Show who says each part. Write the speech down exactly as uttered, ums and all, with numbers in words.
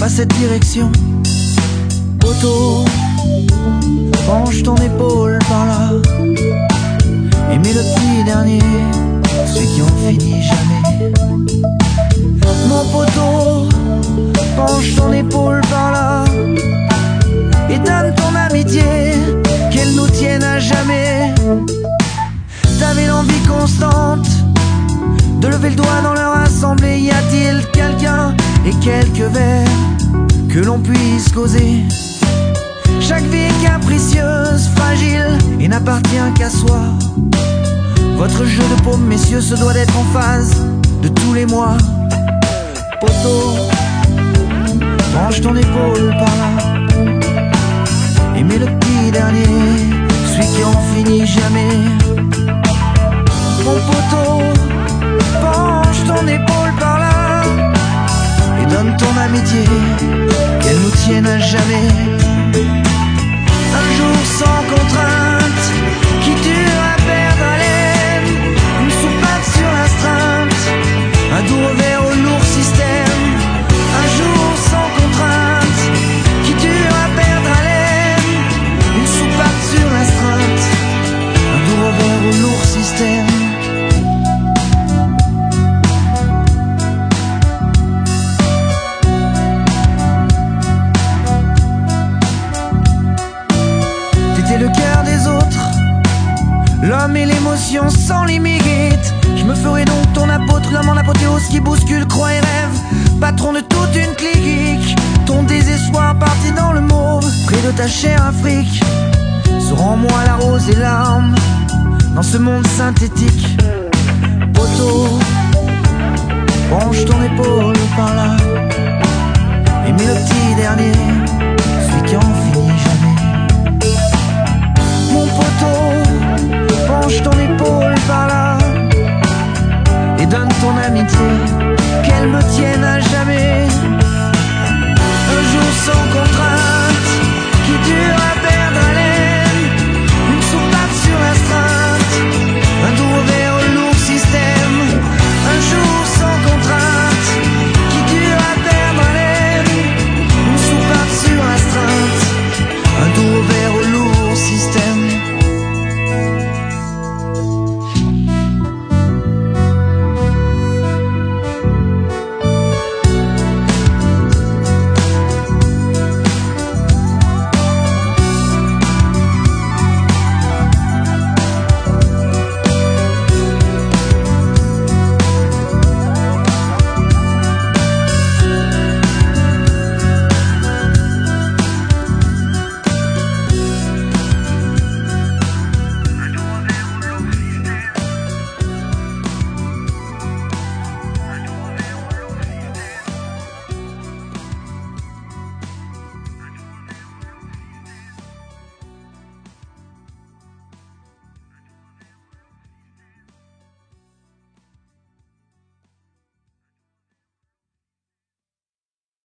Speaker 1: pas cette direction. Poteau, penche ton épaule par là, et mets le petit dernier, celui qui en finit jamais. Mon poteau, penche ton épaule par là, et donne ton amitié, qu'elle nous tienne à jamais. T'avais l'envie constante de lever le doigt dans leur assemblée. Y a-t-il quelqu'un et quelques vers que l'on puisse causer? Chaque vie est capricieuse, fragile et n'appartient qu'à soi. Votre jeu de paume, messieurs, se doit d'être en phase de tous les mois. Poteau, penche ton épaule par là, et mets le petit dernier, celui qui en finit jamais. Mon poteau, penche ton épaule par là, et donne ton amitié, qu'elle nous tienne à jamais. Un jour sans contrainte, qui dure à perdre haleine, une soupape sur l'astreinte, un doux revers au lourd système. Un jour sans contrainte, qui dure à perdre haleine, une soupape sur l'astreinte, un doux revers au lourd système. T'étais le cœur des autres, l'homme et l'émotion sans limite. Je me ferai donc ton apôtre, l'homme en apothéose qui bouscule, croix et rêve, patron de toute une clique. Ton désespoir parti dans le mauve, près de ta chair Afrique, sera en moi la rose et l'arme dans ce monde synthétique. Poteau, penche ton épaule par là, et mets le petit dernier,